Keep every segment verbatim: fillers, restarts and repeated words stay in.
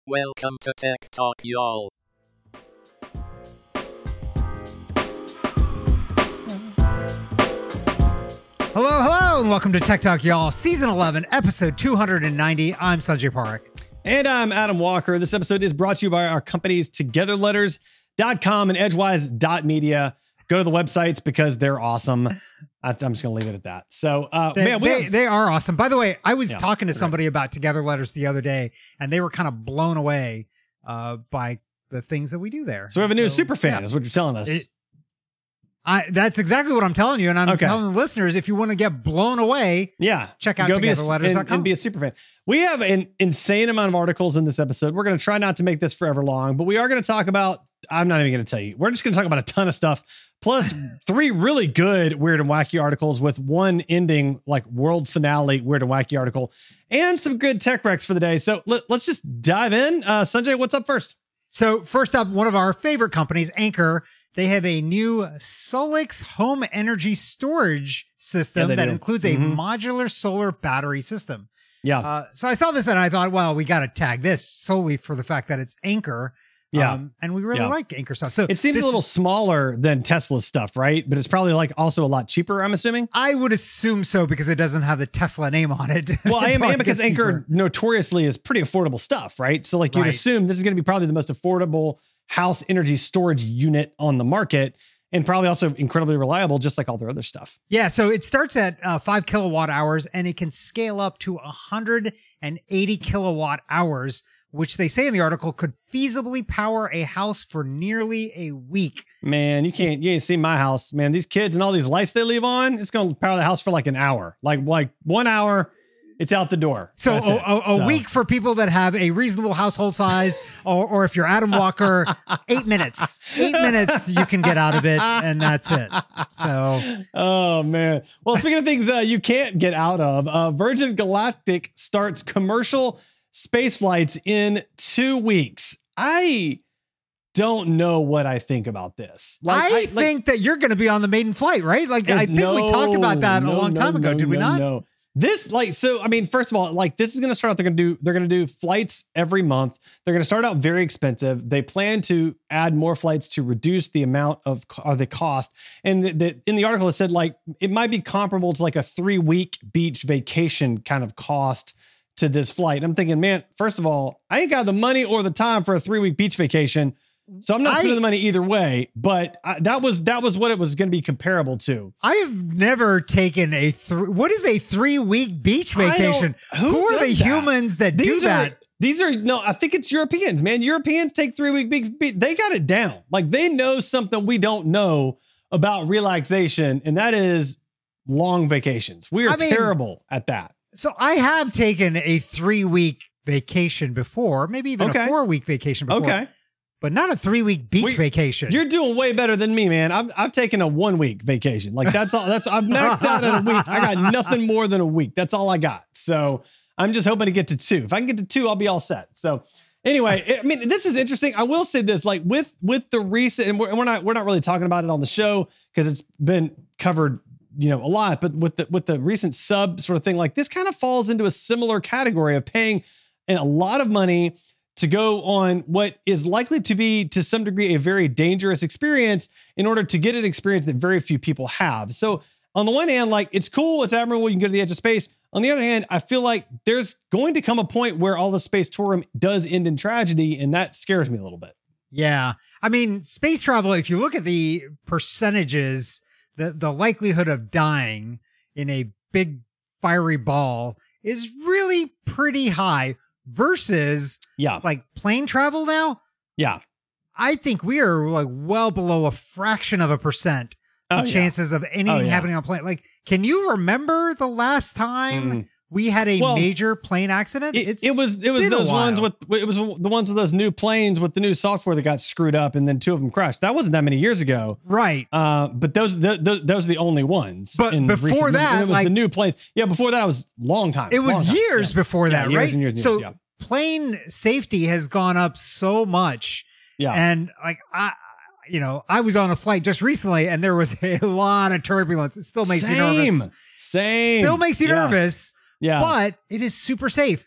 Welcome to Tech Talk, y'all. Hello, hello, and welcome to Tech Talk, y'all. Season eleven, episode two hundred ninety. I'm Sanjay Parekh. And I'm Adam Walker. This episode is brought to you by our companies together letters dot com and edgewise dot media. Go to the websites because they're awesome. I, I'm just going to leave it at that. So, uh, They, man, we they, have, they are awesome. By the way, I was Yeah, talking to they're somebody about Together Letters the other day, and they were kind of blown away uh, by the things that we do there. so we have a new So, super fan, yeah. is what you're telling us. It- I, that's exactly what I'm telling you, and I'm Okay. telling the listeners, if you want to get blown away, yeah. check out Go be a- together letters dot com. and, and be a super fan. We have an insane amount of articles in this episode. We're going to try not to make this forever long, but we are going to talk about, I'm not even going to tell you. We're just going to talk about a ton of stuff, plus three really good Weird and Wacky articles with one ending like world finale Weird and Wacky article and some good tech recs for the day. So let, let's just dive in. Uh, Sanjay, what's up first? So first up, one of our favorite companies, Anchor, they have a new Solix home energy storage system Yeah, they that do. includes a Mhm. modular solar battery system. Yeah. Uh, so I saw this and I thought, well, we got to tag this solely for the fact that it's Anchor. Yeah. Um, and we really Yeah. like Anchor stuff. So It seems this- a little smaller than Tesla's stuff, right? But it's probably like also a lot cheaper, I'm assuming. I would assume so because it doesn't have the Tesla name on it. Well, I am Probably and because gets Anchor cheaper. notoriously is pretty affordable stuff, right? So like you'd Right. assume this is going to be probably the most affordable house energy storage unit on the market and probably also incredibly reliable, just like all their other stuff. Yeah, so it starts at uh, five kilowatt hours and it can scale up to one hundred eighty kilowatt hours, which they say in the article could feasibly power a house for nearly a week. Man, you can't, you ain't seen my house, man. These kids and all these lights they leave on, it's going to power the house for like an hour, like, like one hour. It's out the door. So That's a, it. a, a So- week for people that have a reasonable household size, or, or if you're Adam Walker, eight minutes. Eight minutes you can get out of it, and that's it. So Oh man. Well, speaking of things uh, you can't get out of, uh, Virgin Galactic starts commercial space flights in two weeks. I don't know what I think about this. I, like, think that you're going to be on the maiden flight, right? Like I think no, we talked about that no, a long no, time ago, no, did we no, not? No. This like so. I mean, first of all, like this is going to start out. They're going to do. They're going to do flights every month. They're going to start out very expensive. They plan to add more flights to reduce the amount of, of the cost. And the, the, in the article, it said like it might be comparable to like a three week beach vacation kind of cost to this flight. I'm thinking, man, first of all, I ain't got the money or the time for a three week beach vacation. So I'm not I- spending the money either way, but I, that was that was what it was going to be comparable to. I have never taken a three. What is a three week beach I don't- vacation? who are does the that? humans that do These that? are these are no, I think it's Europeans, man. Europeans take three week big beach. They got it down. Like they know something we don't know about relaxation, and that is long vacations. We are I mean- terrible at that. So I have taken a three week vacation before, maybe even Okay. a four week vacation before, Okay. but not a three week beach We- vacation. You're doing way better than me, man. I've I've taken a one week vacation. Like that's all. That's I've maxed out at a week. I got nothing more than a week. That's all I got. So I'm just hoping to get to two. If I can get to two, I'll be all set. So anyway, I mean, this is interesting. I will say this, like with with the recent, and we're, and we're not we're not really talking about it on the show because it's been covered, you know, a lot. But with the with the recent sub sort of thing, like this kind of falls into a similar category of paying a lot of money to go on what is likely to be, to some degree, a very dangerous experience in order to get an experience that very few people have. So on the one hand, like it's cool, it's admirable, you can go to the edge of space. On the other hand, I feel like there's going to come a point where all the space tourism does end in tragedy, and that scares me a little bit. Yeah. I mean, space travel, if you look at the percentages, the, the likelihood of dying in a big fiery ball is really pretty high versus Yeah, like plane travel now. yeah. I think we are like well below a fraction of a percent Oh, of yeah. chances of anything Oh, yeah. happening on plane. Like, can you remember the last time Mm. we had a Well, major plane accident? It, it was it was been a those ones while. with it was the ones with those new planes with the new software that got screwed up, and then two of them crashed. That wasn't that many years ago. right. Uh, but those th- th- those are the only ones. But in before recent- that, it was like- the new planes. Yeah, before that it was long time. It was long time. years Yeah. before Yeah, that, years right? and years and so years, plane safety has gone up so much. Yeah. And like I you know, I was on a flight just recently and there was a lot of turbulence. It still makes Same. you nervous. Same. Still makes you Yeah. nervous, Yeah. but it is super safe.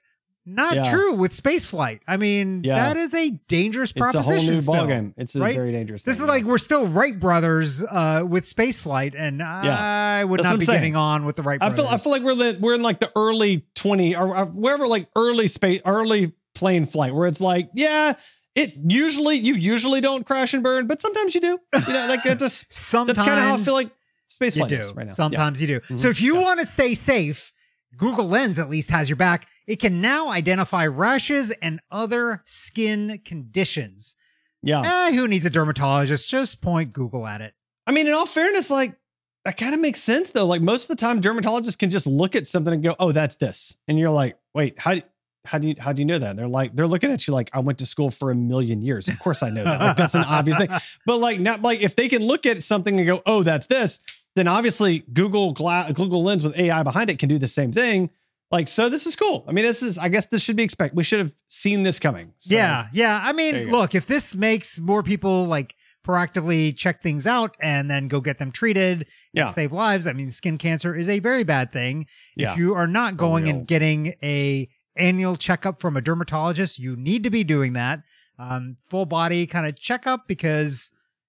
Not Yeah. true with space flight. I mean, Yeah. that is a dangerous It's a proposition. whole new still, ballgame. It's a right? very dangerous This thing, is like yeah. we're still Wright brothers uh, with space flight, and I would That's what not I'm be saying. getting on with the Wright I brothers. feel I feel like we're the, we're in like the early twenty or, or wherever, like early space, early plane flight, where it's like, yeah, it usually you usually don't crash and burn, but sometimes you do. You know, like that's just sometimes that's kind of how I feel like space you flight do. is right now. Sometimes you do. Mhm. So if you Yeah. want to stay safe, Google Lens at least has your back. It can now identify rashes and other skin conditions. Yeah, yeah. Eh, who needs a dermatologist? Just point Google at it. I mean, in all fairness, like that kind of makes sense though. Like most of the time, dermatologists can just look at something and go, "Oh, that's this," and you're like, "Wait, how?" How do you how do you know that? They're like they're looking at you like I went to school for a million years. Of course I know that. Like, that's an obvious thing. But like not like if they can look at something and go, oh, that's this, then obviously Google Glass, Google Lens with A I behind it can do the same thing. Like so, this is cool. I mean, this is I guess this should be expected. We should have seen this coming. So, Yeah, yeah. I There you mean, go. look, if this makes more people like proactively check things out and then go get them treated Yeah. and save lives, I mean, skin cancer is a very bad thing. Yeah. If you are not going real. and getting a annual checkup from a dermatologist, you need to be doing that. Um, full body kind of checkup because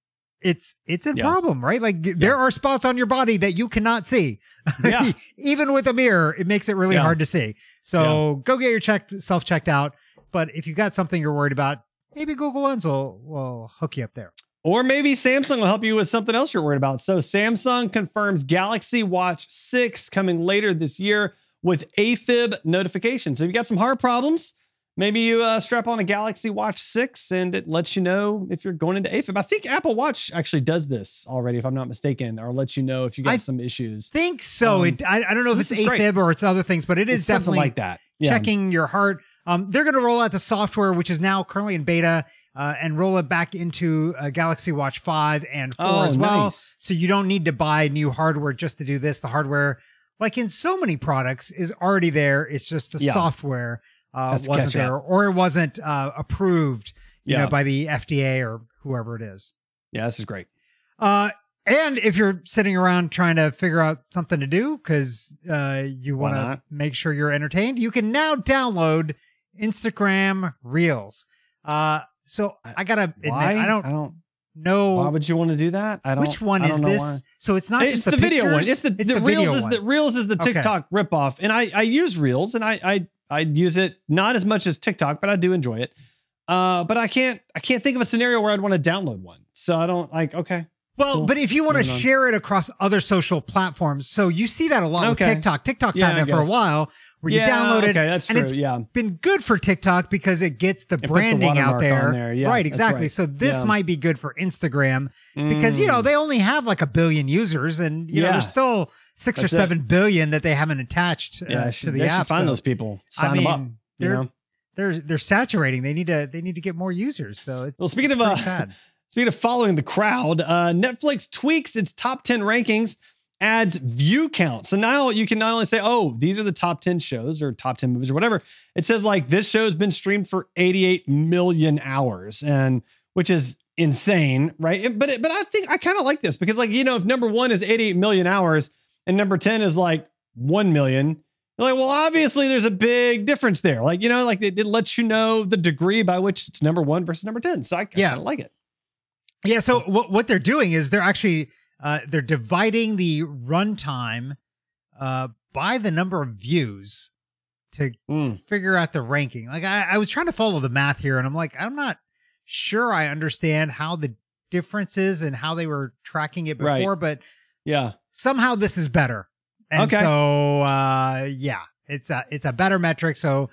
it's it's a Yeah. problem, right? Like there are spots on your body that you cannot see. Yeah. Even with a mirror, it makes it really Yeah. hard to see. So go get your check self checked out. But if you've got something you're worried about, maybe Google Lens will, will hook you up there. Or maybe Samsung will help you with something else you're worried about. So Samsung confirms Galaxy Watch six coming later this year with AFib notifications. So if you got some heart problems, maybe you uh, strap on a Galaxy Watch six and it lets you know if you're going into AFib. I think Apple Watch actually does this already, if I'm not mistaken, or lets you know if you got I some issues. Think so. Um, it, I, I don't know so if it's this is great. AFib or it's other things, but it is It's something definitely like that. Yeah. checking your heart. Um, they're going to roll out the software, which is now currently in beta, uh, and roll it back into uh, Galaxy Watch five and four Oh, as well. nice. So you don't need to buy new hardware just to do this. The hardware, like in so many products, is already there. It's just the Yeah. software uh, Has to wasn't catch up. there, or it wasn't uh, approved, you Yeah. know, by the F D A or whoever it is. Yeah, this is great. Uh, and if you're sitting around trying to figure out something to do because uh, you Why want to not? make sure you're entertained, you can now download Instagram Reels. Uh, so I gotta admit, Why? I don't I don't. know Why would you want to do that? I don't. which one I is don't know this. why. So it's not It's just the, the, video one. pictures, It's the, the, video Reels is one. the Reels is the Okay. TikTok ripoff, and I I use Reels, and I I I use it not as much as TikTok, but I do enjoy it. Uh, but I can't I can't think of a scenario where I'd want to download one. So I don't like. Okay, Well, Cool. but if you want to Moving on. share it across other social platforms, so you see that a lot Okay. with TikTok. TikTok's Yeah, had I that for a guess. while, where you yeah, download it, Okay, that's and true. it's yeah, been good for TikTok because it gets the puts the branding out watermark there. on there. Yeah, right, that's exactly. right. So this Yeah. might be good for Instagram because, you know, Mm. they only have like a billion users and, you know, Yeah. there's still six That's or it. seven billion that they haven't attached uh, yeah. I to should, the they should app. find So, those people. I Sign them up. mean, You they're, know. they're, they're saturating. They need to, they need to get more users. So it's Well, speaking of pretty uh, sad. Speaking of following the crowd, uh, Netflix tweaks its top ten rankings, adds view count. So now you can not only say, oh, these are the top ten shows or top ten movies or whatever. It says like this show's been streamed for eighty-eight million hours, and which is insane, right? But but I think I kind of like this because like, you know, if number one is eighty-eight million hours and number ten is like one million, you're like, well, obviously there's a big difference there. Like, you know, like it, it lets you know the degree by which it's number one versus number ten. So I kind of Yeah. like it. Yeah. So what what they're doing is they're actually uh, they're dividing the runtime uh, by the number of views to Mm. figure out the ranking. Like I, I was trying to follow the math here, and I'm like, I'm not sure I understand how the difference is and how they were tracking it Right. before, but Yeah. somehow this is better. And Okay. so uh, yeah, it's a it's a better metric. So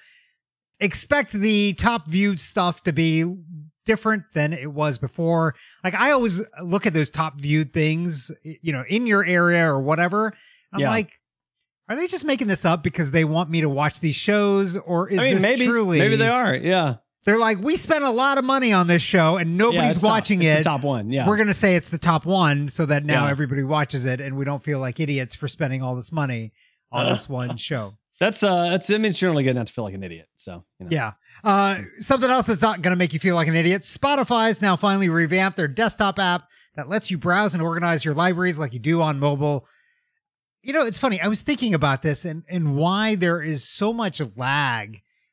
expect the top viewed stuff to be different than it was before. Like I always look at those top viewed things, you know, in your area or whatever. I'm Yeah. like, are they just making this up because they want me to watch these shows, or is I mean, this maybe truly? maybe they are. Yeah. They're like, we spent a lot of money on this show and Yeah, nobody's it's top. watching It's it. the top one. Yeah. We're gonna say it's the top one, so that now Yeah. everybody watches it, and we don't feel like idiots for spending all this money on Uh. this one show. That's uh that's I mean, it's generally good not to feel like an idiot. So you know. Yeah. Uh, something else that's not going to make you feel like an idiot. Spotify's now finally revamped their desktop app that lets you browse and organize your libraries like you do on mobile. You know, it's funny. I was thinking about this and, and why there is so much lag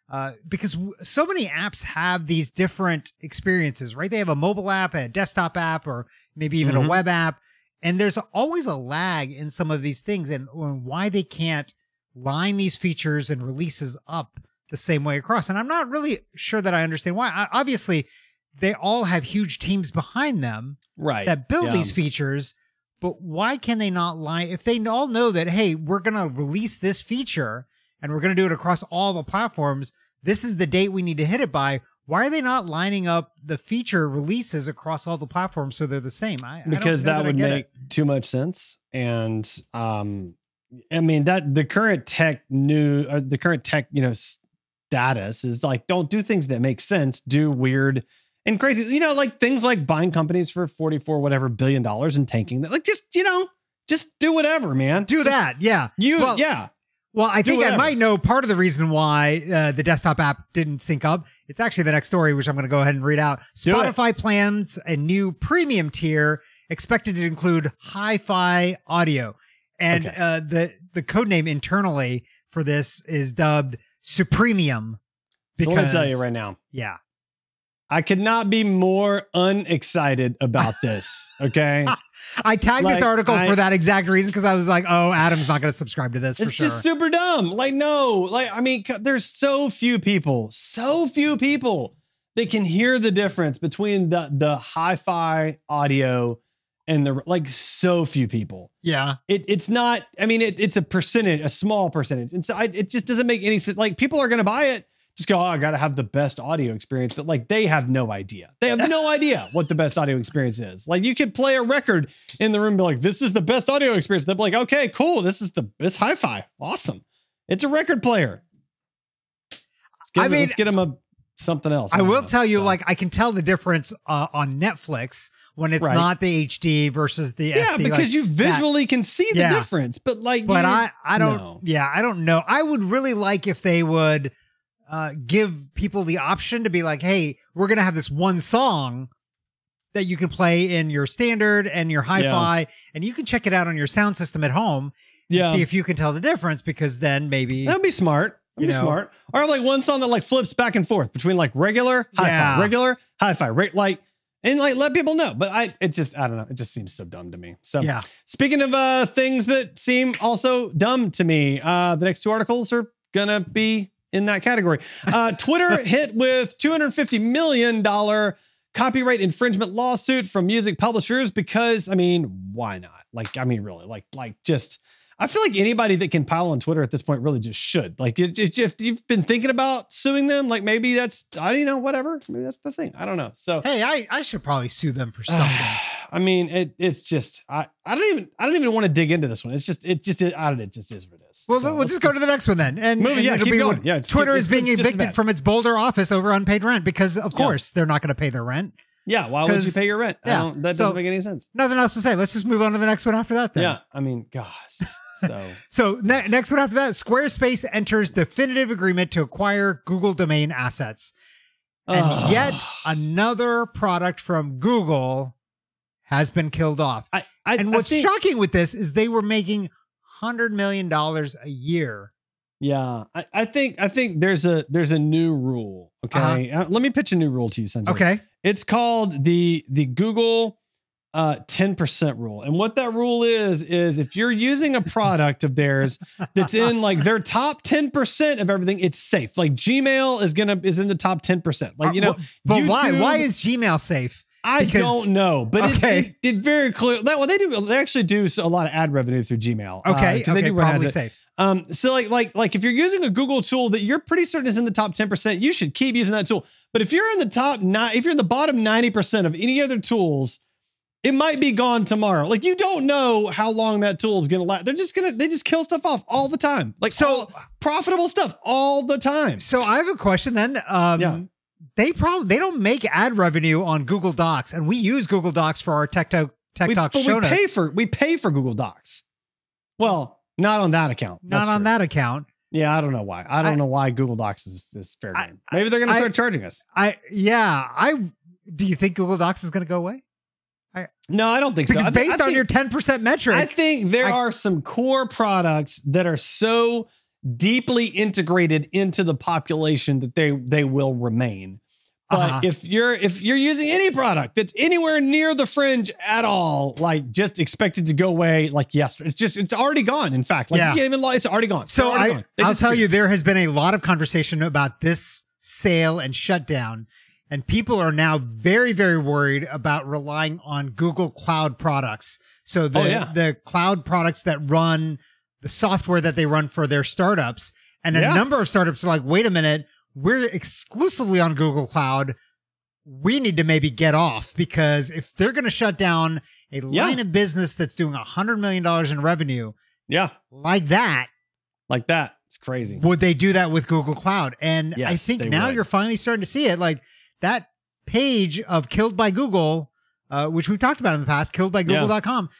Uh, because w- so many apps have these different experiences, right? They have a mobile app, a desktop app, or maybe even Mhm. a web app. And there's always a lag in some of these things and and why they can't line these features and releases up the same way across. And I'm not really sure that I understand why. I, obviously, they all have huge teams behind them Right. that build Yeah. these features, but why can they not line if they all know that, hey, we're going to release this feature and we're going to do it across all the platforms, this is the date we need to hit it by. Why are they not lining up the feature releases across all the platforms so they're the same? I, Because I don't know that that would I get make it. too much sense. And um, I mean that the current tech new or the current tech, you know, status is like, don't do things that make sense. Do weird and crazy, you know, like things like buying companies for forty-four whatever billion dollars and tanking that. Like just, you know, just do whatever, man. Do Just- that. Yeah. You Well, yeah. Well, I Do think I whatever. might know part of the reason why uh, the desktop app didn't sync up. It's actually the next story, which I'm going to go ahead and read out. Do it. Spotify plans a new premium tier expected to include hi-fi audio. And Okay. uh, the, the code name internally for this is dubbed Supremium. So let me tell you right now, Yeah. I could not be more unexcited about this. Okay. I tagged this Like, article I- for that exact reason because I was like, oh, Adam's not going to subscribe to this for It's sure. just super dumb. Like, no, like, I mean, c- there's so few people, so few people that can hear the difference between the, the hi-fi audio and the, like, so few people. yeah. It, it's not, I mean, it, it's a percentage, a small percentage. And so I, it just doesn't make any sense. Like, people are going to buy it. Just go, oh, I got to have the best audio experience. But like, they have no idea. They have no idea what the best audio experience is. Like, you could play a record in the room and be like, this is the best audio experience. They'll be like, okay, cool. This is the best hi-fi. Awesome. It's a record player. Let's get I them, mean, let's get them a something else. I don't will know. tell you, So- like, I can tell the difference uh, on Netflix when it's Right. not the H D versus the yeah, S D. because like you that. visually can see the Yeah. difference. But like, But you- I, I don't, no. yeah, I don't know. I would really like if they would uh, give people the option to be like, hey, we're going to have this one song that you can play in your standard and your hi-fi, and you can check it out on your sound system at home yeah, and see if you can tell the difference, because then maybe, that'd be smart. That'd You be know. smart. Or like one song that like flips back and forth between like regular, hi-fi, Yeah. regular, hi-fi, right? Like, and like let people know. But I, it just, I don't know. It just seems so dumb to me. So yeah. speaking of uh things that seem also dumb to me, uh, the next two articles are gonna be in that category. Uh, Twitter hit with two hundred fifty million dollars copyright infringement lawsuit from music publishers because, I mean, why not? Like, I mean, really, like, like just, I feel like anybody that can pile on Twitter at this point really just should. Like, it, it, if you've been thinking about suing them, like maybe that's, I don't know, whatever. Maybe that's the thing. I don't know. So, Hey, I, I should probably sue them for something. I mean, it, it's just, I, I don't even, I don't even want to dig into this one. It's just, it just, it, I don't know, it just is what it is. Well, So we'll let's just go to the next one then. And, Move it, and yeah, it'll keep be going. what- Yeah, it's- Twitter it's- is being it's just as evicted bad. from its Boulder office over unpaid rent because, of Yeah. course, they're not going to pay their rent. Yeah, why would you 'Cause- pay your rent? I yeah, don't, that so- doesn't make any sense. Nothing else to say. Let's just move on to the next one after that then. Yeah, I mean, gosh, just so So ne- next one after that, Squarespace enters definitive agreement to acquire Google domain assets. And Ugh. yet another product from Google has been killed off. I, I, And I what's think- shocking with this is they were making one hundred million dollars a year. Yeah, I, I think I think there's a there's a new rule. Okay, uh let me pitch a new rule to you, Sanjay. Okay. It's called the the Google uh ten percent rule. And what that rule is is if you're using a product of theirs that's in like their top ten percent of everything, it's safe. Like Gmail is gonna is in the top ten percent. Like, you know, Uh, but why? YouTube- Why is Gmail safe? I because- don't know, but it- Okay. it, it, very clear that well they do they actually do a lot of ad revenue through Gmail. uh, Okay. 'cause they okay. do run ads Probably at- safe. Um, so like, like, like if you're using a Google tool that you're pretty certain is in the top ten percent, you should keep using that tool. But if you're in the top nine, if you're in the bottom ninety percent of any other tools, it might be gone tomorrow. Like you don't know how long that tool is going to last. They're just going to, they just kill stuff off all the time. Like So- all- profitable stuff all the time. So I have a question then. Um, Yeah. They probably they don't make ad revenue on Google Docs, and we use Google Docs for our Tech Talk Tech We, Talk but show we pay notes. for, we pay for Google Docs. Well, not on that account. Not That's on true. that account. Yeah. I don't know why. I don't I- know why Google Docs is, is fair I- game. Maybe they're going to I- start charging us. I yeah. I do you think Google Docs is going to go away? No, I don't think Because so. I think- based I on think- your ten percent metric, I think there I- are some core products that are so deeply integrated into the population that they they will remain. But Uh-huh. if you're if you're using any product that's anywhere near the fringe at all, like just expect it to go away like yesterday. It's just it's already gone. In fact, like Yeah. you can't even lie, it's already gone. It's So already I, gone. They I'll tell disappeared. you, there has been a lot of conversation about this sale and shutdown, and people are now very, very worried about relying on Google Cloud products. So the Oh, yeah. the cloud products that run the software that they run for their startups, and a Yeah. number of startups are like, wait a minute, we're exclusively on Google Cloud. We need to maybe get off, because if they're going to shut down a Yeah. line of business that's doing a hundred million dollars in revenue Yeah, like that, like that. It's crazy. would they do that with Google Cloud? And I Yes, think they now would. would. you're finally starting to see it. Like that page of Killed by Google, uh, which we've talked about in the past, killed by google dot com.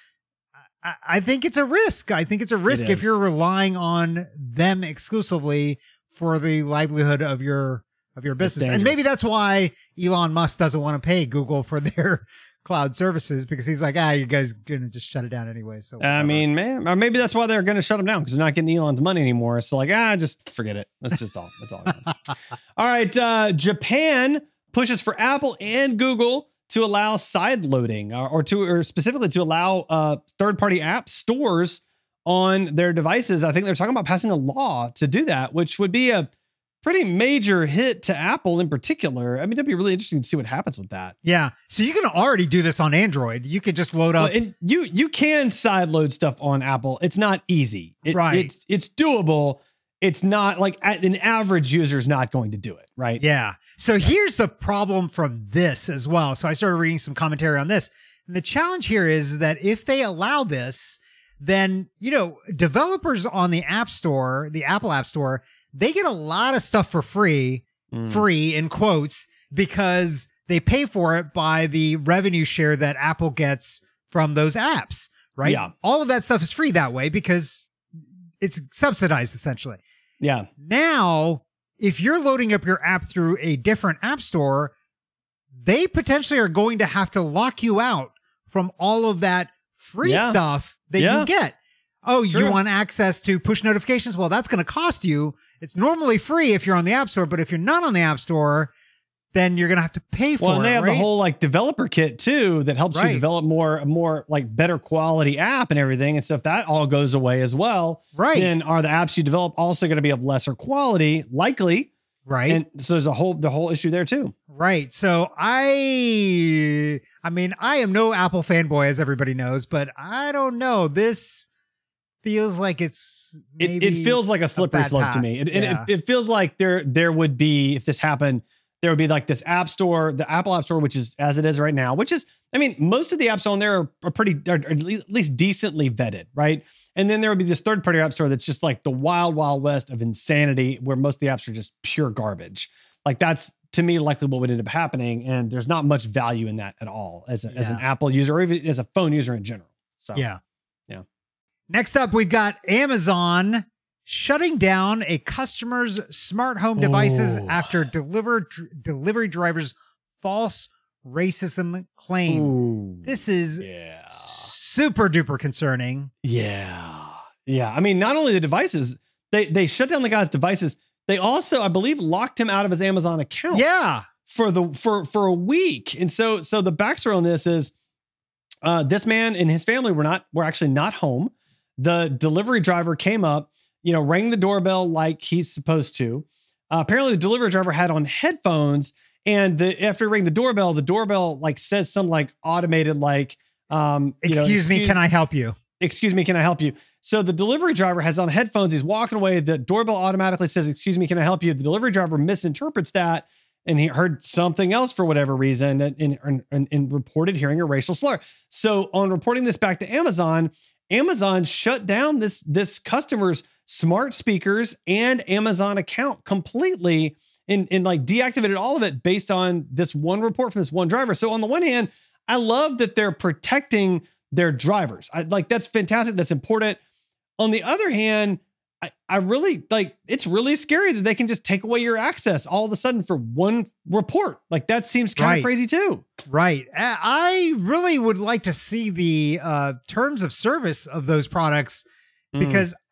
I, I think it's a risk. I think it's a risk if is. you're relying on them exclusively for the livelihood of your of your business. And dangerous. maybe that's why Elon Musk doesn't want to pay Google for their cloud services, because he's like, ah, you guys gonna just shut it down anyway. So I whatever. mean, man, or maybe that's why they're going to shut them down, because they're not getting Elon's money anymore. So like, ah, just forget it. That's just all. That's all. All right. Uh, Japan pushes for Apple and Google to allow side loading, or, or to, or specifically to allow uh, third-party app stores on their devices. I think they're talking about passing a law to do that, which would be a pretty major hit to Apple in particular. I mean, it'd be really interesting to see what happens with that. Yeah. So you can already do this on Android. You could just load Well, up. and you you can side load stuff on Apple. It's not easy. It- Right. It's it's doable. It's not like a- an average user is not going to do it. Right. Yeah. So here's the problem from this as well. So I started reading some commentary on this. And the challenge here is that if they allow this, then, you know, developers on the App Store, the Apple App Store, they get a lot of stuff for free, Mm. free in quotes, because they pay for it by the revenue share that Apple gets from those apps, right? Yeah. All of that stuff is free that way because it's subsidized essentially. Yeah. Now, if you're loading up your app through a different app store, they potentially are going to have to lock you out from all of that free Yeah. stuff that Yeah. you get. Oh, you True. want access to push notifications? Well, that's going to cost you. It's normally free if you're on the App Store, but if you're not on the App Store, then you're going to have to pay for Well, and it. they have right? the whole like developer kit too that helps Right. you develop more more like better quality app and everything. And so if that all goes away as well, right, then are the apps you develop also going to be of lesser quality? Likely. right. And so there's a whole the whole issue there too. Right. So I, I mean, I am no Apple fanboy, as everybody knows, but I don't know. This feels like it's It, maybe it feels like a slippery bad slope to path. me. It, and Yeah. it, it feels like there there would be, if this happened, there would be like this app store, the Apple App Store, which is as it is right now, which is, I mean, most of the apps on there are, are pretty, are at least decently vetted, right? And then there would be this third party app store that's just like the wild, wild west of insanity, where most of the apps are just pure garbage. Like that's, to me, likely what would end up happening. And there's not much value in that at all as, a, as an Yeah. Apple user or even as a phone user in general. So Yeah. Yeah. Next up, we've got Amazon shutting down a customer's smart home devices Ooh. after deliver, dr- delivery drivers' false racism claim. Ooh. This is Yeah. super duper concerning. Yeah. Yeah. I mean, not only the devices, they they shut down the guy's devices. They also, I believe, locked him out of his Amazon account. Yeah. For the for for a week. And so so the backstory on this is uh this man and his family were not were actually not home. The delivery driver came up, you know, rang the doorbell like he's supposed to. Uh, apparently the delivery driver had on headphones, and the after he rang the doorbell, the doorbell like says some like automated like um you know, Excuse me, can I help you? excuse me, can I help you? So the delivery driver has on headphones. He's walking away. The doorbell automatically says, excuse me, can I help you? The delivery driver misinterprets that, and he heard something else for whatever reason, and, and, and, and reported hearing a racial slur. So on reporting this back to Amazon, Amazon shut down this, this customer's smart speakers and Amazon account completely, and, and like deactivated all of it based on this one report from this one driver. So on the one hand, I love that they're protecting their drivers. I like, that's fantastic. That's important. On the other hand, I, I really like, it's really scary that they can just take away your access all of a sudden for one report. Like that seems kind of Right. crazy too. Right. I I really would like to see the uh, terms of service of those products, because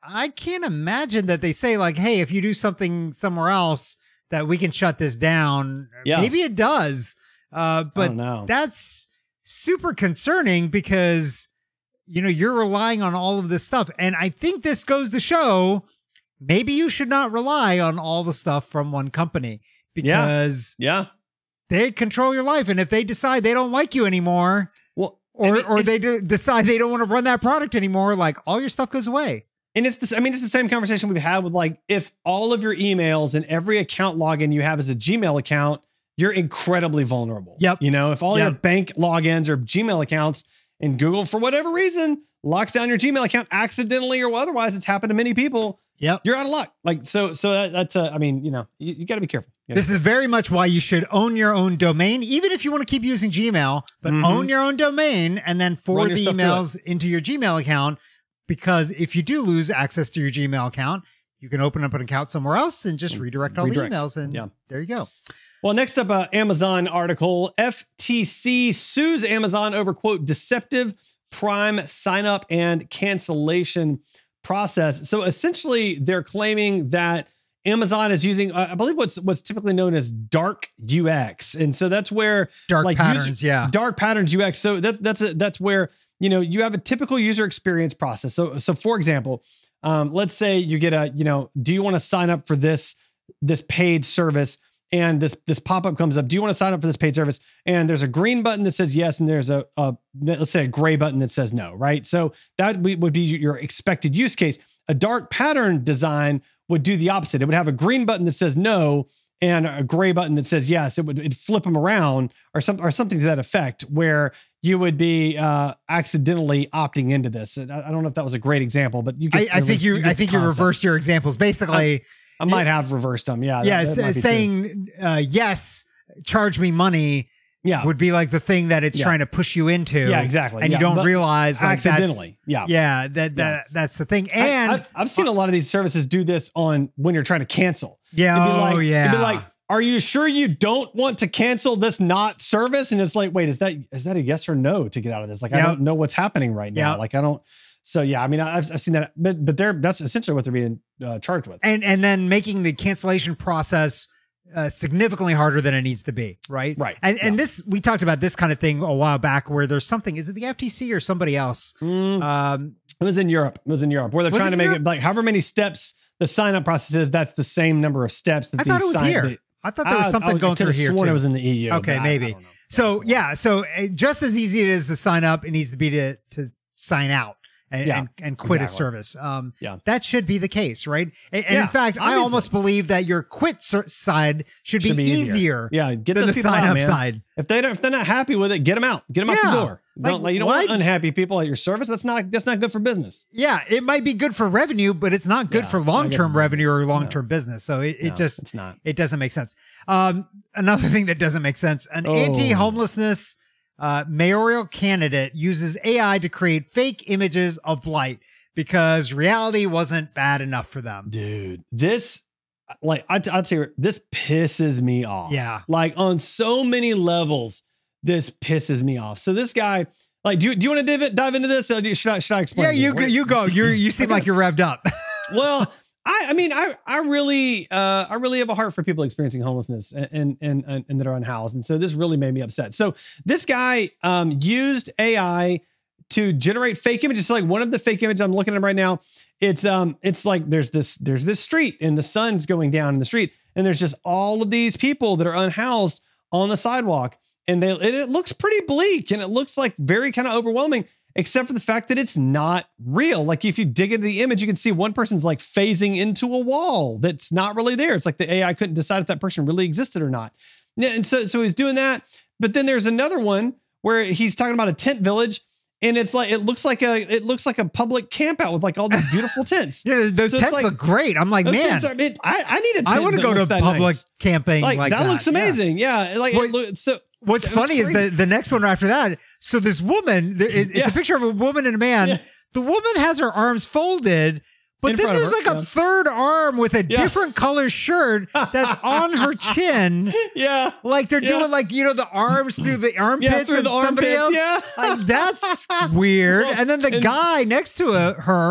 I can't imagine that they say like, hey, if you do something somewhere else that we can shut this down. Yeah. Maybe it does. Uh, but know. that's super concerning because, you know, you're relying on all of this stuff. And I think this goes to show maybe you should not rely on all the stuff from one company because Yeah. they control your life. And if they decide they don't like you anymore, Well, or, and it- or it's- they do decide they don't want to run that product anymore, like all your stuff goes away. And it's this, I mean, it's the same conversation we've had with like, if all of your emails and every account login you have is a Gmail account, you're incredibly vulnerable. Yep. You know, if all your Yep. bank logins are Gmail accounts and Google, for whatever reason, locks down your Gmail account accidentally or otherwise, it's happened to many people. Yep. You're out of luck. Like, so, so that, that's, uh, I mean, you know, you, you got to be careful. You This know? is very much why you should own your own domain, even if you want to keep using Gmail, but Mhm. own your own domain and then Run forward your the stuff through it. emails into your Gmail account. Because if you do lose access to your Gmail account, you can open up an account somewhere else and just redirect all Redirect. the emails. And Yeah. there you go. Well, next up, uh, Amazon article. F T C sues Amazon over, quote, deceptive Prime sign up and cancellation process. So essentially, they're claiming that Amazon is using, uh, I believe, what's what's typically known as dark U X, and so that's where Dark like, patterns. user- yeah. dark patterns U X. So that's that's a, that's where you know you have a typical user experience process. So so for example, um, let's say you get a you know, do you want to sign up for this this paid service? And this this pop-up comes up. Do you want to sign up for this paid service? And there's a green button that says yes, and there's a, a let's say a gray button that says no, right? So that would be your expected use case. A dark pattern design would do the opposite. It would have a green button that says no and a gray button that says yes. It would it'd flip them around or some or something to that effect, where you would be uh, accidentally opting into this. I, I don't know if that was a great example, but you. Get, I, I think you. get I the think you concept. reversed your examples. Basically, I might have reversed them. Yeah. yeah, that- that might s- be true. saying uh, yes, charge me money. Yeah. Would be like the thing that it's Yeah. trying to push you into. Yeah, exactly. And Yeah, you don't but realize like, that's- accidentally. Yeah. Yeah, that that that's the thing. I- And I've, I've seen a lot of these services do this on when you're trying to cancel. yeah, It'd be like, oh yeah, It'd be like, are you sure you don't want to cancel this not service? And it's like, wait, is that is that a yes or no to get out of this? Like, I Yep. don't know what's happening right now. Yep. Like, I don't. So yeah, I mean, I've, I've seen that, but but they're that's essentially what they're being uh, charged with. and and then making the cancellation process uh, significantly harder than it needs to be, right? Right. And and Yeah. this we talked about this kind of thing a while back, where there's something. Is it the F T C or somebody else? Mm, Um, it was in Europe. It was in Europe where they're Was trying it to in make it like however many steps the sign up process is. That's the same number of steps that I these thought it was sign- here. the- I thought there was I- something I, I going through could've here sworn too. it was in the E U. Okay, but I- I maybe. don't know. So yeah, so uh, just as easy it is to sign up, it needs to be to to sign out and Yeah, and, and quit a exactly. service. Um, Yeah. that should be the case, right? And, and Yeah, in fact, I obviously. almost believe that your quit ser- side should, Should be, be easier, easier. Yeah, get than the those people sign out, up man. side. If they don't, if they're not happy with it, get them out. Get them out Yeah. the door. Like, Don't like you don't why- want unhappy people at your service. That's not that's not good for business. Yeah, it might be good for revenue, but it's not good Yeah, for it's not long good term for revenue or business. long term business. So it, it No, just it's not. it doesn't make sense. Um, another thing that doesn't make sense: an Oh. anti-homelessness uh, mayoral candidate uses A I to create fake images of blight because reality wasn't bad enough for them. Dude, this like I I'll tell you, this pisses me off. Yeah. Like on so many levels, this pisses me off. So this guy, like, do you do you want to dive, dive into this? Or do you, should I should I explain? Yeah, it? you go, Wait. you go. You you seem like you're revved up. Well, I, I mean, I, I really, uh, I really have a heart for people experiencing homelessness and, and, and, and that are unhoused. And so this really made me upset. So this guy, um, used A I to generate fake images. So like one of the fake images I'm looking at right now, it's, um, it's like, there's this, there's this street and the sun's going down in the street. And there's just all of these people that are unhoused on the sidewalk. And they, it, it looks pretty bleak and it looks like very kind of overwhelming, except for the fact that it's not real. Like if you dig into the image, you can see one person's like phasing into a wall that's not really there. It's like the A I couldn't decide if that person really existed or not. Yeah, and so, so he's doing that. But then there's another one where he's talking about a tent village, and it's like it looks like a it looks like a public camp out with like all these beautiful tents. Yeah, those So it's tents like- look great. I'm like, Those man, tents are- it- I, I need a tent I want to that go to looks that public nice. camping like, Like, that, looks Yeah. amazing. Yeah, like Well, it look, so. What's It was funny is great. the, the next one after that. So this woman, there- it- it's Yeah. a picture of a woman and a man. Yeah. The woman has her arms folded, but In then front of there's her, like a yeah. third arm with a Yeah. different color shirt that's on her chin. Yeah. Like they're Yeah. doing like, you know, the arms through the armpits Yeah, through and the somebody armpits, else. yeah. Like that's weird. Well, and then the and- guy next to uh, her,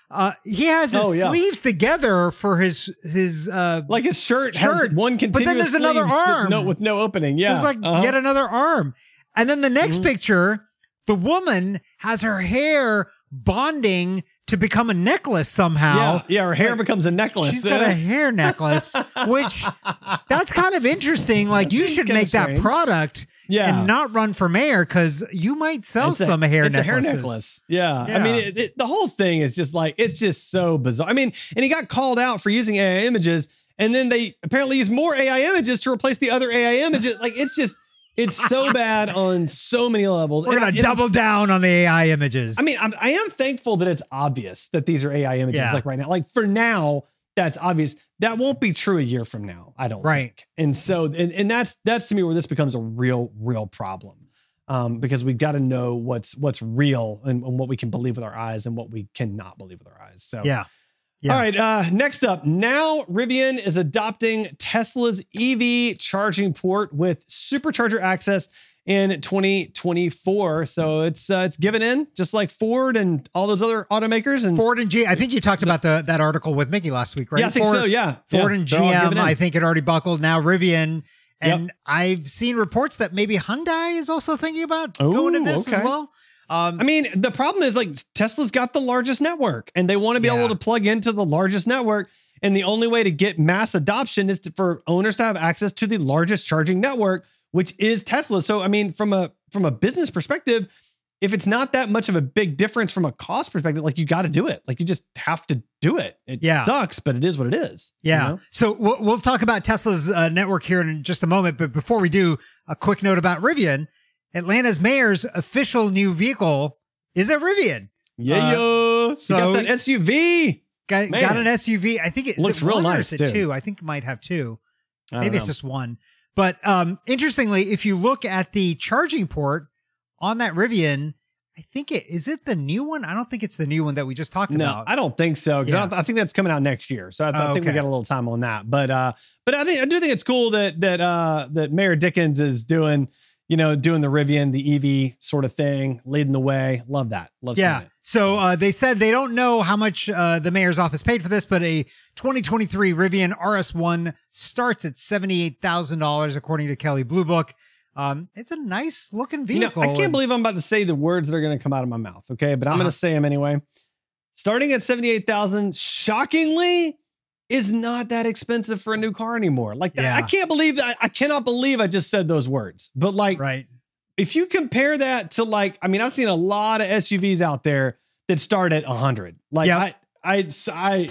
Uh, he has his Oh, yeah. sleeves together for his his uh Like his shirt, Shirt. has one But continuous then there's another sleeve with arm. no, with no opening. Yeah. There's like Uh-huh. yet another arm. And then the next Mhm. picture, the woman has her hair bonding to become a necklace somehow. yeah, yeah, her hair Like, becomes a necklace. She's got a hair necklace, which that's kind of interesting. Like That you seems should kinda make that strange. product yeah. and not run for mayor because you might sell It's a- some hair it's necklaces. a hair necklace. Yeah. Yeah. I mean, it, it, the whole thing is just like, it's just so bizarre. I mean, and he got called out for using A I images, and then they apparently use more A I images to replace the other A I images. Like, it's just, it's so bad on so many levels. We're And gonna I- and- double down on the A I images. I mean, I'm, I am thankful that it's obvious that these are A I images, Yeah. like right now. Like for now, that's obvious. That won't be true a year from now, I don't Right. think. And so, and, and that's that's to me where this becomes a real, real problem. Um, because we've got to know what's what's real and, and what we can believe with our eyes and what we cannot believe with our eyes. So yeah. Yeah. all right. Uh, next up, now Rivian is adopting Tesla's E V charging port with supercharger access in twenty twenty-four. So it's uh, it's given in just like Ford and all those other automakers. And Ford and G. I think you talked about the that article with Mickey last week, right? yeah, I think Ford, so. Yeah, Ford Yeah, and they're all G M, given in. I think it already buckled. Now Rivian. And I've seen reports that maybe Hyundai is also thinking about going to Ooh, this okay. as well. Um, I mean, the problem is like Tesla's got the largest network and they want to be Yeah. able to plug into the largest network. And the only way to get mass adoption is to, for owners to have access to the largest charging network, which is Tesla. So, I mean, from a from a business perspective, if it's not that much of a big difference from a cost perspective, like you got to do it. Like you just have to do it. It Yeah. sucks, but it is what it is. you yeah. know? So we'll, we'll talk about Tesla's uh, network here in just a moment. But before we do, a quick note about Rivian. Atlanta's mayor's official new vehicle is a Rivian. Yeah. Uh, yo. so- you got that S U V. Got, Man. got an S U V. I think it is Looks it real one or nice, is it too. two. I think it might have two. I don't Maybe it's know. just one. But um, interestingly, if you look at the charging port on that Rivian, I think it is it the new one. I don't think it's the new one that we just talked No, about. I don't think so. Because Yeah. I, don't- I think that's coming out next year. So I, I Oh, think we okay. got a little time on that. But uh, but I think I do think it's cool that that uh that Mayor Dickens is doing, you know, doing the Rivian, the E V sort of thing, leading the way. Love that. Love Yeah. seeing it. So uh, they said they don't know how much uh, the mayor's office paid for this, but a twenty twenty-three Rivian R S one starts at seventy-eight thousand dollars, according to Kelly Blue Book. Um, it's a nice looking You know, vehicle. I can't and- believe I'm about to say the words that are going to come out of my mouth. Okay, but I'm Uh-huh. going to say them anyway. Starting at seventy-eight thousand, shockingly, is not that expensive for a new car anymore. Like that, Yeah. I can't believe that. I cannot believe I just said those words. But like, Right. if you compare that to like, I mean, I've seen a lot of S U Vs out there that start at a hundred. Like, Yep. I, I, I,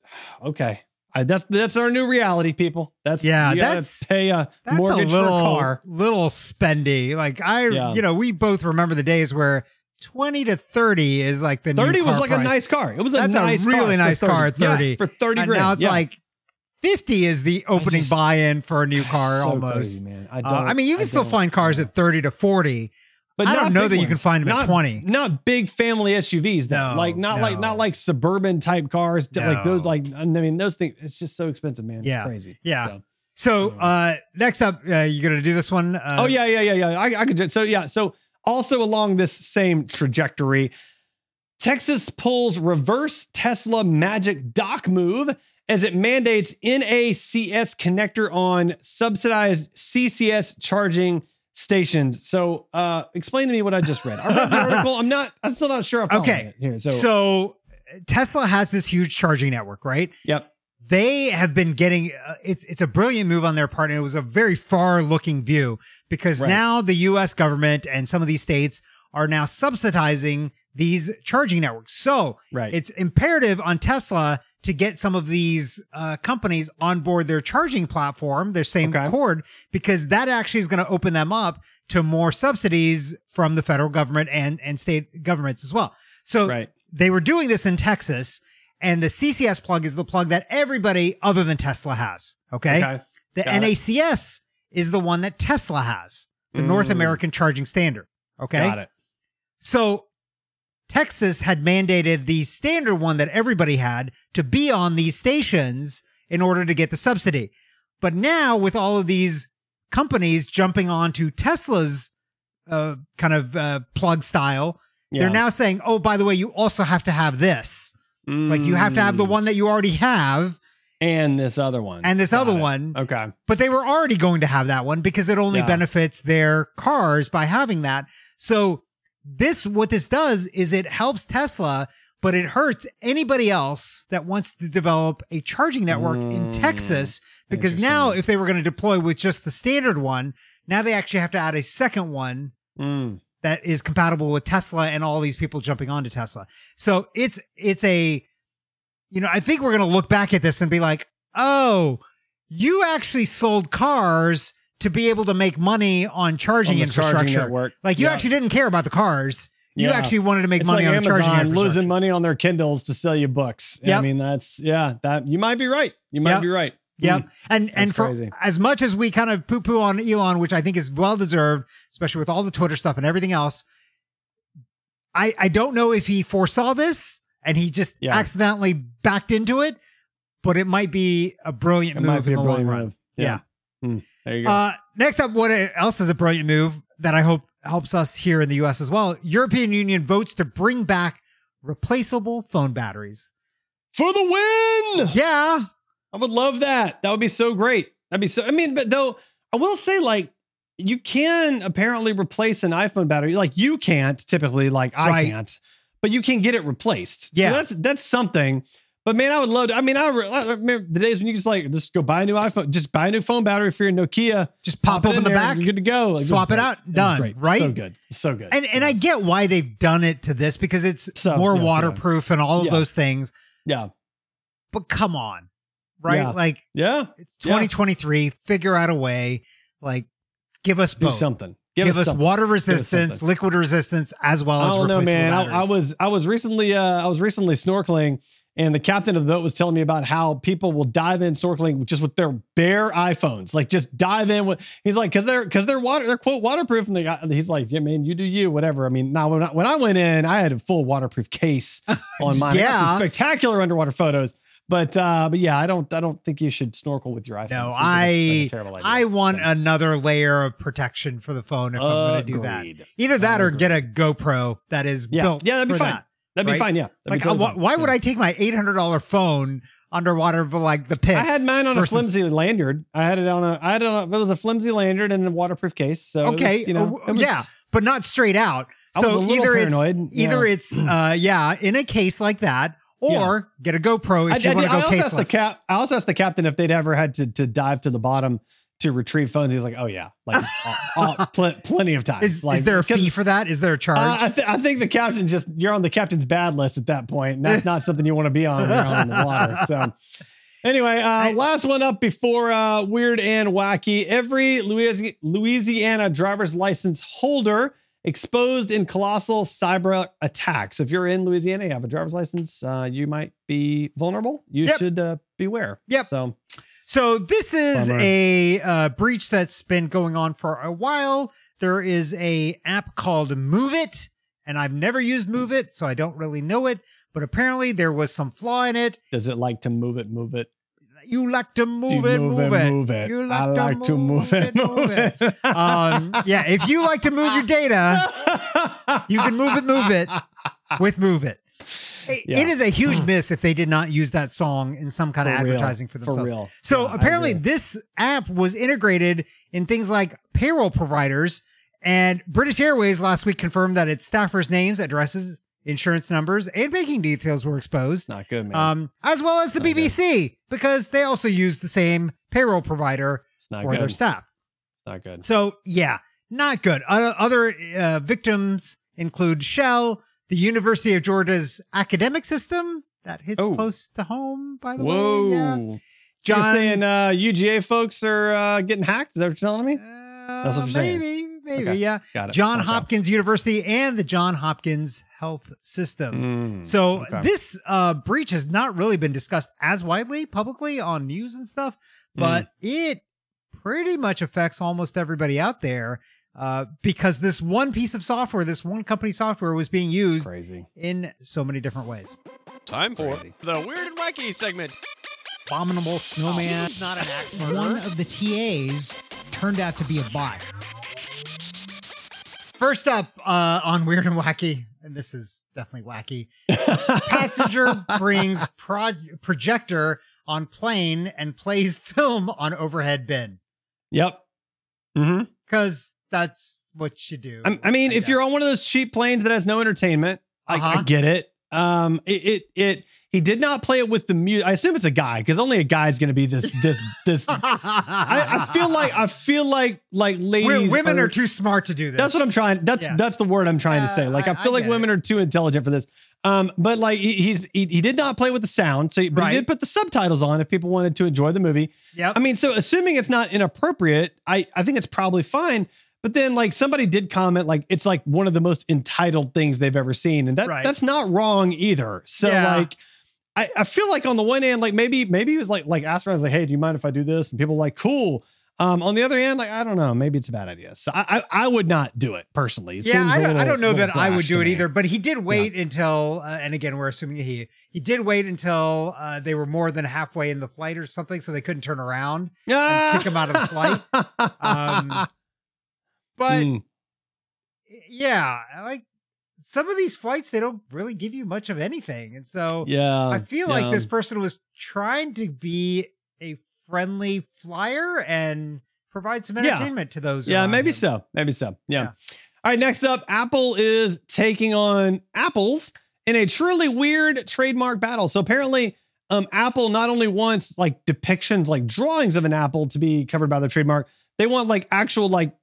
okay, I, that's that's our new reality, people. That's Yeah, you gotta that's- pay a That's mortgage a little, for a car. little spendy. Like I, Yeah. you know, we both remember the days where twenty to thirty is like the thirty new was car like a price. nice car. It was a That's a nice, really car for nice car at Yeah, thirty. for thirty And grand. now it's Yeah. like fifty is the opening just- buy-in for a new car So almost. crazy, man. I, Uh, don't, I mean, you can still don't- find cars yeah. at thirty to forty. But I not don't know big that you can ones. find them at Not- twenty. Not big family S U Vs though. No, like not like no. not like suburban type cars. Like those No. like I mean those things. It's just so expensive, man. It's Yeah. crazy. Yeah. So. So uh, next up, uh, you're gonna do this one. Uh, Oh yeah, yeah, yeah, yeah. I, I could. ju- So yeah. So also along this same trajectory, Texas pulls reverse Tesla Magic Dock move as it mandates N A C S connector on subsidized C C S charging stations. So uh, explain to me what I just read. I read the article. I'm not. I'm still not sure. I'm following Okay. it here. So, So Tesla has this huge charging network, right? yep. They have been getting uh, it's it's a brilliant move on their part, and it was a very far looking view because Right. now the U S government and some of these states are now subsidizing these charging networks. So Right. it's imperative on Tesla to get some of these uh, companies on board their charging platform, their same Okay. cord, because that actually is going to open them up to more subsidies from the federal government and and state governments as well. So Right. they were doing this in Texas. And the C C S plug is the plug that everybody other than Tesla has. Okay. Okay. The Got it. N A C S is the one that Tesla has, the North Mm. American Charging Standard. Okay. Got it. So Texas had mandated the standard one that everybody had to be on these stations in order to get the subsidy. But now with all of these companies jumping onto Tesla's uh, kind of uh, plug style, Yeah. they're now saying, oh, by the way, you also have to have this. Like you have to have the Mm. one that you already have and this other one and this Got other it. one. Okay. But they were already going to have that one because it only Yeah. benefits their cars by having that. So this, what this does is it helps Tesla, but it hurts anybody else that wants to develop a charging network in Mm. Texas, because now Interesting. if they were going to deploy with just the standard one, now they actually have to add a second one Mm. that is compatible with Tesla and all these people jumping onto Tesla. So it's, it's a, you know, I think we're going to look back at this and be like, oh, you actually sold cars to be able to make money on charging On the infrastructure. charging network. Like you Yeah. actually didn't care about the cars. You Yeah. actually wanted to make It's money like on the charging Amazon infrastructure. losing money on their Kindles to sell you books. I Yep. mean, that's yeah. That you might be right. You might Yep. be right. Yep. Mm. And and That's for crazy. as much as we kind of poo poo on Elon, which I think is well deserved, especially with all the Twitter stuff and everything else, I I don't know if he foresaw this and he just Yeah. accidentally backed into it, but it might be a brilliant It move might be in a the long brilliant run. move. Yeah. Mm. There you go. Uh, next up, what else is a brilliant move that I hope helps us here in the U S as well? European Union votes to bring back replaceable phone batteries. For the win! Yeah. I would love that. That would be so great. That'd be so. I mean, but though I will say, like, you can apparently replace an iPhone battery. Like, you can't typically, like, I Right. can't, but you can get it replaced. Yeah. So that's that's something. But man, I would love to. I mean, I, re- I remember the days when you just like just go buy a new iPhone, just buy a new phone battery for your Nokia, Just pop it open in the there, back, you're good to go. Like, swap it was out, great. was done, great. right? So good, so good. And and I get why they've done it to this because it's So, more yeah, so- waterproof and all of Yeah. those things. yeah, But come on, right? Yeah. Like yeah, it's twenty twenty-three. Figure out a way. Like give us do both. something. Give, us something. water us resistance, something. liquid resistance, as well I as don't know, replaceable man. I, I batteries. was I was recently uh, I was recently snorkeling, and the captain of the boat was telling me about how people will dive in snorkeling just with their bare iPhones, like just dive in with. He's like, because they're because they're water they're quote waterproof, and they got, he's like, yeah, man, you do you, whatever. I mean, now when I, when I went in, I had a full waterproof case on mine. I got some Yeah. spectacular underwater photos. But uh, but yeah, I don't I don't think you should snorkel with your iPhone. No, It seems like a- like a I terrible idea. I want So. another layer of protection for the phone if I'm going to do that. Agreed. Either that or Agreed. get a GoPro that is Yeah, built. yeah, that'd be for fine. that. That'd right? be fine. Yeah. That'd Like, be totally uh, wh- fine. why would Yeah. I take my eight hundred dollars phone underwater for like the pits? I had mine on versus- a flimsy lanyard. I had it on a. I had it on. A, it was a flimsy lanyard and a waterproof case. So it Okay, was, you know, uh, it was- yeah, but not straight out. I was a So little either paranoid, it's either yeah. it's uh yeah in a case like that, or Yeah. get a GoPro if I, you I, want to I go also asked the caseless. cap. I also asked the captain if they'd ever had to to dive to the bottom to retrieve phones. He was like, "Oh yeah, like all, all, pl- plenty of times." Is, like, is there a 'cause, fee for that? Is there a charge? Uh, I, th- I think the captain just you're on the captain's bad list at that point, and that's not something you want to be on when you're on the water. So. Anyway, uh, last one up before uh, weird and wacky. Every Louisi- Louisiana driver's license holder exposed in colossal cyber attacks. So if you're in Louisiana, you have a driver's license, uh, you might be vulnerable. You Yep. should uh, beware. Yep. So So this is Bummer. a uh, breach that's been going on for a while. There is a app called Move It, and I've never used Move It, so I don't really know it. But apparently there was some flaw in it. does it like to move it, move it? You like to move Do it, move, it. move it. You I like, like to move it, move it. um, yeah, if you like to move your data, you can move it, move it with Move It. It- Yeah. It is a huge miss if they did not use that song in some kind of For real. advertising for For themselves. real. So Yeah, I apparently agree. this app was integrated in things like payroll providers, and British Airways last week confirmed that its staffers' names, addresses, insurance numbers, and banking details were exposed, Not good, man. um, as well as the Not B B C, because they also use the same payroll provider it's not for good. their staff. Not good. So yeah, not good. Uh, other uh, victims include Shell, the University of Georgia's academic system. That hits Oh. close to home, by the Whoa. way. Yeah. You're John, saying uh, U G A folks are uh, getting hacked? Is that what you're telling me? uh, That's what you're saying. maybe, maybe, Okay. yeah. Got it. John Watch out. Hopkins University and the John Hopkins Health System. Mm, So okay. this uh, breach has not really been discussed as widely publicly on news and stuff, but it pretty much affects almost everybody out there uh, because this one piece of software, this one company software was being It's used crazy. in so many different ways. Time for Crazy. the weird and wacky segment. Abominable Snowman. He's not an axe One murderer. of the T As turned out to be a bot. First up uh, on Weird and Wacky, and this is definitely wacky. Passenger brings pro- projector on plane and plays film on overhead bin. Yep. Mm-hmm. Because that's what you do. I, I mean, I if guess. you're on one of those cheap planes that has no entertainment, I, Uh-huh. I get it. Um, it, it, it, he did not play it with the music. I assume it's a guy because only a guy is going to be this, this, this. I, I feel like, I feel like, like ladies, We're, women are, are too smart to do this. That's what I'm trying. That's, Yeah. that's the word I'm trying Uh, to say. Like, I, I- feel I like get women it. are too intelligent for this. Um, but like he, he's, he, he did not play with the sound. So, but Right. he did put the subtitles on if people wanted to enjoy the movie. Yep. I mean, so assuming it's not inappropriate, I, I think it's probably fine. But then like somebody did comment, like, it's like one of the most entitled things they've ever seen. And that Right. that's not wrong either. So Yeah. like, I, I feel like on the one hand, like maybe, maybe he was like, like asked around, like, hey, do you mind if I do this? And people were like, cool. Um, on the other hand, like, I don't know, maybe it's a bad idea. So I, I, I would not do it personally. It Yeah, seems I a don't, I little- don't know little that I would brash do to it me. either, but he did wait until, uh, and again, we're assuming he, he did wait until uh, they were more than halfway in the flight or something, so they couldn't turn around and kick him out of the flight. Um, but Mm. yeah, like some of these flights, they don't really give you much of anything. And so yeah, I feel like yeah. this person was trying to be a friendly flyer and provide some Yeah. entertainment to those. Yeah, around maybe him. so. Maybe so. Yeah. Yeah. All right. Next up, Apple is taking on Apples in a truly weird trademark battle. So apparently, um, Apple not only wants like depictions, like drawings of an apple to be covered by the trademark, they want like actual like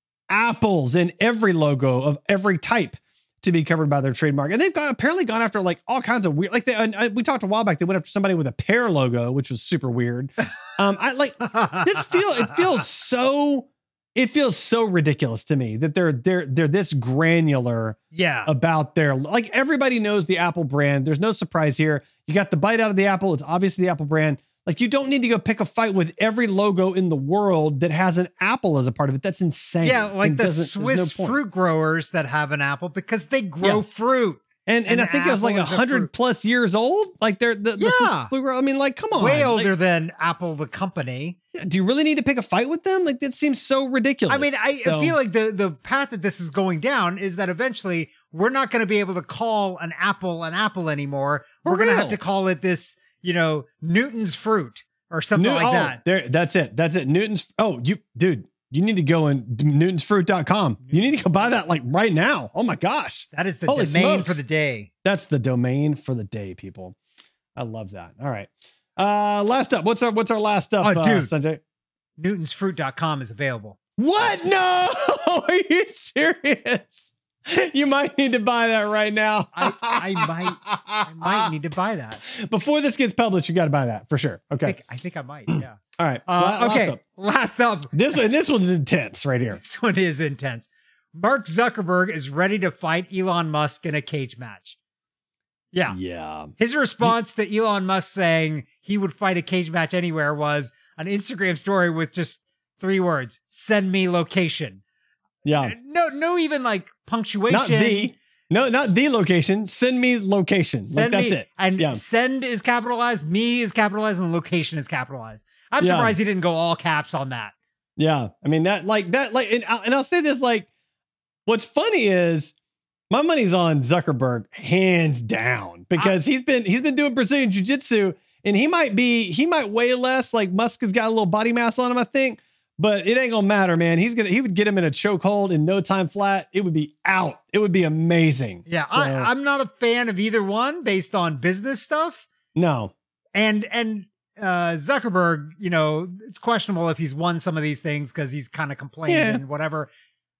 apples in every logo of every type to be covered by their trademark. And they've got apparently gone after like all kinds of weird, like they, and, uh, we talked a while back, they went after somebody with a pear logo, which was super weird. Um, I like this feel, it feels so, it feels so ridiculous to me that they're, they're, they're this granular Yeah. about their, like everybody knows the Apple brand. There's no surprise here. You got the bite out of the apple. It's obviously the Apple brand. Like you don't need to go pick a fight with every logo in the world that has an apple as a part of it. That's insane. Yeah, like And the doesn't- there's no Swiss point. fruit growers that have an apple because they grow Yeah. fruit. And and An I think it was like a apple is a hundred fruit. plus years old. Like they're the, the Yeah. Swiss fruit grower. I mean, like, come on. Way Like, older than Apple, the company. do you really need to pick a fight with them? Like that seems so ridiculous. I mean, I, So- I feel like the, the path that this is going down is that eventually we're not going to be able to call an apple an apple anymore. For we're going to have real. to call it this, you know, Newton's fruit or something New- like oh, that. There, that's it. That's it. Newton's. Oh, you, dude, you need to go in newtons fruit dot com. You need to go buy that like right now. Oh my gosh. That is the Holy domain smokes. for the day. That's the domain for the day, people. I love that. All right. Uh, last up. What's our, what's our last up? Oh, uh, dude. Sanjay? Newtons fruit dot com is available. What? No, are you serious? You might need to buy that right now. I, I might, I might need to buy that. Before this gets published, you got to buy that for sure. I Okay. think, I think I might. Yeah. All right. Uh, La- last okay. up. Last up. This one, this one's intense right here. This one is intense. Mark Zuckerberg is ready to fight Elon Musk in a cage match. Yeah. Yeah. His response to Elon Musk saying he would fight a cage match anywhere was an Instagram story with just three words: "Send me location." Yeah. No, no, even like punctuation. Not the, no, not the location. Send me location. Like Send that's me, it. And Yeah. send is capitalized, me is capitalized, and location is capitalized. I'm Yeah. surprised he didn't go all caps on that. Yeah. I mean, that, like, that, like, and, I- and I'll say this, like, what's funny is my money's on Zuckerberg, hands down, because he's been, he's been doing Brazilian Jiu Jitsu and he might be, he might weigh less. Like Musk has got a little body mass on him, I think, but it ain't gonna matter, man. He's gonna, he would get him in a chokehold in no time flat. It would be out. It would be amazing. Yeah, So, I, I'm not a fan of either one based on business stuff. no. And and uh, Zuckerberg, you know, it's questionable if he's won some of these things because he's kind of complained Yeah. and whatever.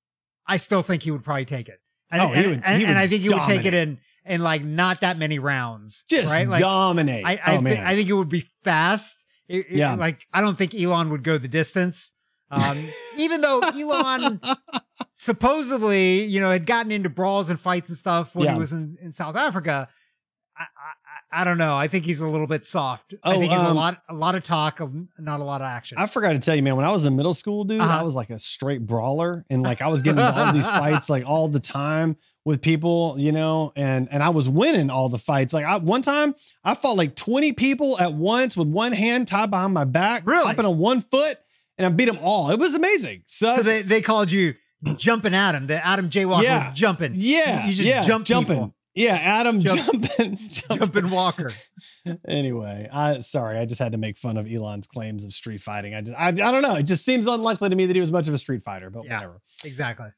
I still think he would probably take it. And, Oh, he and, would- and, he and would I think he would take it dominate. in in like not that many rounds, Just right? Like dominate. I I, oh, thi- man. I think it would be fast. It- it- Yeah. like I don't think Elon would go the distance. Um, even though Elon supposedly, you know, had gotten into brawls and fights and stuff when Yeah. he was in, in South Africa. I, I I don't know. I think he's a little bit soft. I Oh, think he's a um, lot a lot of talk of not a lot of action. I forgot to tell you, man, when I was in middle school, dude, Uh-huh. I was like a straight brawler. And like I was getting into all these fights like all the time with people, you know, and and I was winning all the fights. Like I, one time I fought like twenty people at once with one hand tied behind my back, Really? hopping on one foot, and I beat them all. It was amazing. So, so they, they called you jumping Adam. The Adam Jaywalker Yeah. was jumping. Yeah. You, you just yeah, jump jumping. people. Yeah, Adam Jump- jumping. jumping. Jumping Walker. Anyway, I sorry, I just had to make fun of Elon's claims of street fighting. I just, I, I don't know. It just seems unlikely to me that he was much of a street fighter, but Yeah. whatever. Exactly.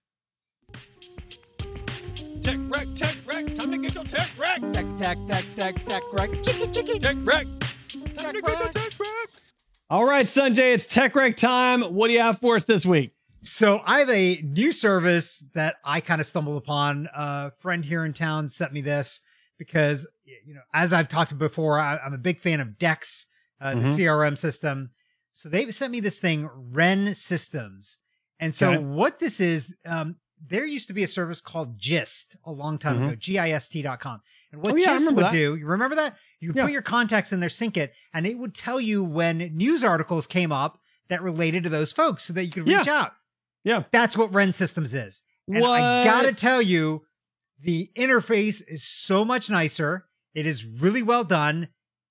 Tech wreck, tech wreck. Time to get your tech wreck. Tech, tech, tech, tech, tech, right? Chicky, chicky. Tech wreck. Time to get your tech wreck. All right, Sanjay, it's Tech Wreck time. What do you have for us this week? So I have a new service that I kind of stumbled upon. A friend here in town sent me this because, you know, as I've talked before, I, I'm a big fan of Dex, uh, the Mhm. C R M system. So they've sent me this thing, Ren Systems. And so Okay. what this is, um, there used to be a service called Gist a long time Mhm. ago, G I S T dot com. And what Oh, yeah, I Gist remember would that. do, you remember that? You Yeah. put your contacts in there, sync it, and it would tell you when news articles came up that related to those folks so that you could reach out. Yeah. That's what Ren Systems is. And What? I gotta tell you, the interface is so much nicer. It is really well done,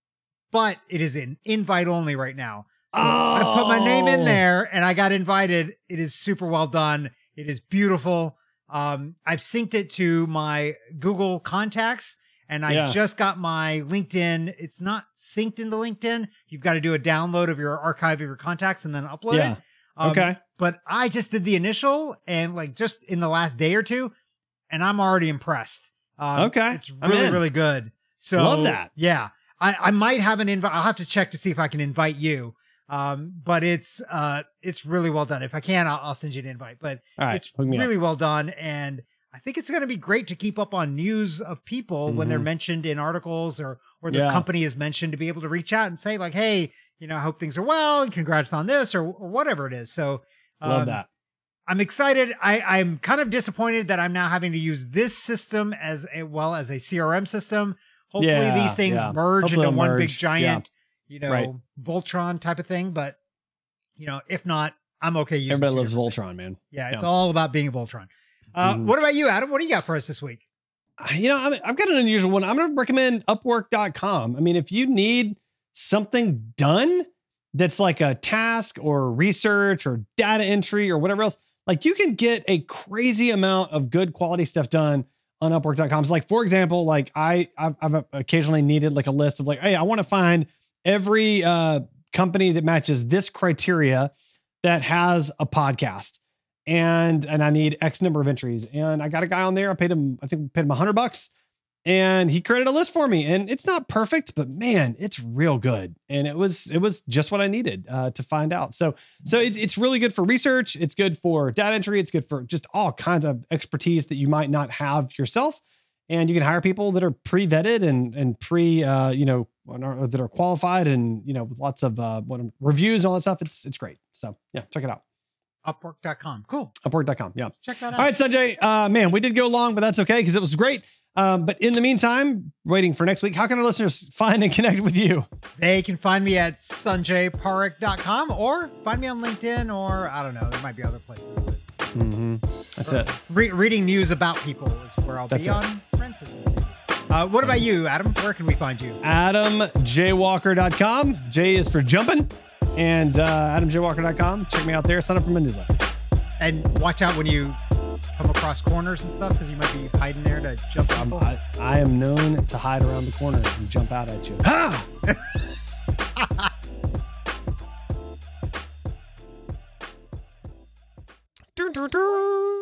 but it is an invite only right now. So I put my name in Oh. there and I got invited. It is super well done. It is beautiful. Um, I've synced it to my Google contacts and I Yeah. just got my LinkedIn. It's not synced into LinkedIn. You've got to do a download of your archive of your contacts and then upload Yeah. it. Um, Okay. But I just did the initial and like just in the last day or two, and I'm already impressed. Um, Okay. It's I'm really, in. really good. So Love that. Yeah. I, I might have an invite. I'll have to check to see if I can invite you. Um, but it's, uh, it's really well done. If I can, I'll, I'll send you an invite, but All right. it's hook me up. really well done. And I think it's going to be great to keep up on news of people when they're Mhm. mentioned in articles or, or their Yeah. company is mentioned, to be able to reach out and say like, hey, you know, I hope things are well and congrats on this or, or whatever it is. So, Love um, that. I'm excited. I, I'm kind of disappointed that I'm now having to use this system as a, well as a C R M system. Hopefully Yeah, these things yeah. merge Hopefully into they'll one big merge, giant, you know, Right. Voltron type of thing. But, you know, if not, I'm okay using Everybody two loves different Voltron, things. man. Yeah, it's Yeah. all about being a Voltron. Uh, Mhm. What about you, Adam? What do you got for us this week? You know, I'm, I've got an unusual one. I'm going to recommend upwork dot com. I mean, if you need something done that's like a task or research or data entry or whatever else, like you can get a crazy amount of good quality stuff done on upwork dot com. So like, for example, like I, I've, I've occasionally needed like a list of like, hey, I want to find every uh, company that matches this criteria that has a podcast. And, and I need X number of entries. And I got a guy on there. I paid him, I think we paid him a hundred bucks and he created a list for me. And it's not perfect, but man, it's real good. And it was, it was just what I needed uh, to find out. So, so it, it's really good for research. It's good for data entry. It's good for just all kinds of expertise that you might not have yourself. And you can hire people that are pre-vetted and, and pre, uh, you know, that are qualified and, you know, with lots of uh, what reviews and all that stuff. It's, it's great. So yeah, check it out. Upwork dot com. Cool. upwork dot com. Yeah. Check that out. All right, Sanjay. Uh, man, we did go long, but that's okay because it was great. Um, but in the meantime, waiting for next week, how can our listeners find and connect with you? They can find me at sanjay parekh dot com or find me on LinkedIn or I don't know. There might be other places. Mm-hmm. That's it. Re- reading news about people is where I'll That's be it. on Francis. Uh, what about you, Adam? Where can we find you? adam j walker dot com. J is for jumping. And uh, adam j walker dot com. Check me out there. Sign up for my newsletter. And watch out when you come across corners and stuff because you might be hiding there to jump I'm, people. I, I am known to hide around the corner and jump out at you. Ha! Dun, dun, dun.